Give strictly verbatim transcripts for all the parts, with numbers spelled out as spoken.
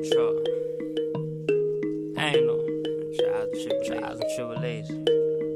truck. Ain't no trials and tribulations. Trials and tribulations.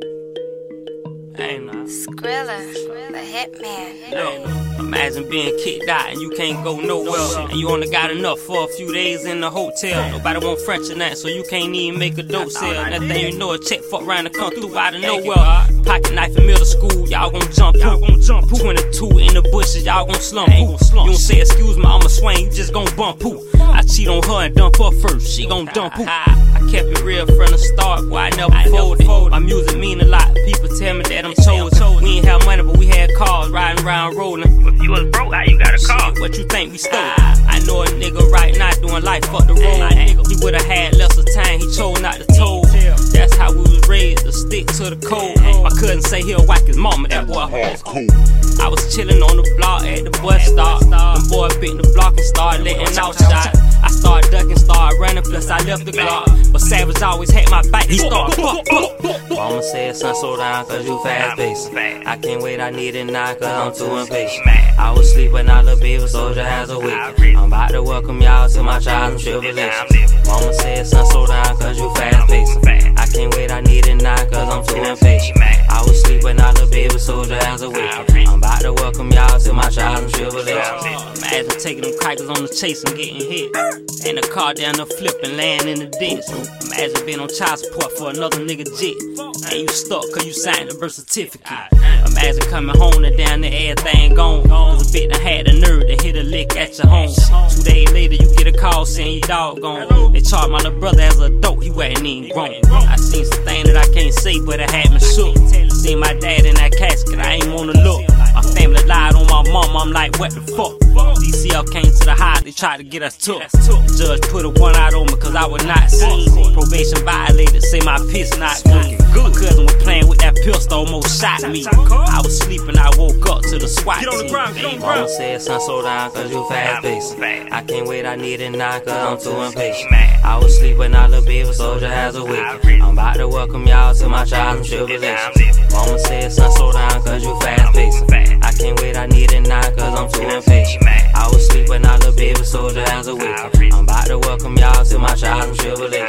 Ain't no Skrilla, the hitman. Look, imagine being kicked out and you can't go nowhere, and you only got enough for a few days in the hotel. Nobody want French or that, so you can't even make a dope sale. That thing you know, a check fuck around to come through out of nowhere. Pocket knife in middle school, y'all gon' jump poop. twenty-two in the bushes, y'all gon' slump poop. You don't say excuse me, I'ma swing, you just gon' bump poop. I cheat on her and dump her first, she gon' dump poop. I kept it real from the start, boy, I never folded. My music mean a lot, people tell me that I'm chosen. We ain't have money, but we had cars riding around rolling. If you was broke, how you got a car? What you think we stole? I know a nigga right now doing life, fuck the road. He would've had less of time, he chose not to toll. That's how we was raised, to stick to the code. My cousin say he'll whack his mama, that boy hardcore. I was chillin' on the block at the bus stop. Them boys bit the block and started letting out shots. I started ducking, started running, plus I left the Glock. But Savage always had my back, he started fuck, fuck. Mama said, son, slow down, cause you fast paced. I can't wait, I need it now, cause I'm too impatient. I was sleeping, now the baby soldier has a week. I'm about to welcome y'all to my trials and tribulations. Mama said, son, slow down, cause you fast paced. I can't wait, I need it now, cause I'm too impatient. I was sleeping, now the baby soldier has a week. I'm about to welcome y'all to my trials and tribulations. Imagine taking them crackers on the chase and getting hit, and the car down the flip and laying in the ditch. Imagine being on child support for another nigga jet, and you stuck cause you signed the birth certificate. Imagine coming home and down there everything gone, cause a bitch done had the nerve to hit a lick at your home. Two days later you get a call saying your dog gone. They charged my little brother as an adult, he wasn't even grown. I seen some things that I can't say, but it had me shook. Seen my dad in that casket, I ain't wanna look. My family lied on my mom, I'm like, what the fuck? D C L came to the high, they tried to get us took. The judge put a one out on me cause I was not seen. Probation violated, say my piss not clean. My cousin was playing with that pistol, almost shot me. I was sleeping, I woke up to the SWAT team. Mama said, son, slow down cause you fast paced. I can't wait, I need it now cause I'm too impatient. I was sleeping, now the baby soldier has a week. I'm about to welcome y'all to my trials and tribulations. Mama said, son, slow down cause you fast paced. I can't wait, I need it now cause I'm too impatient. I was sleeping, now the baby soldier has a week. I'm about to welcome y'all to my trials and tribulations.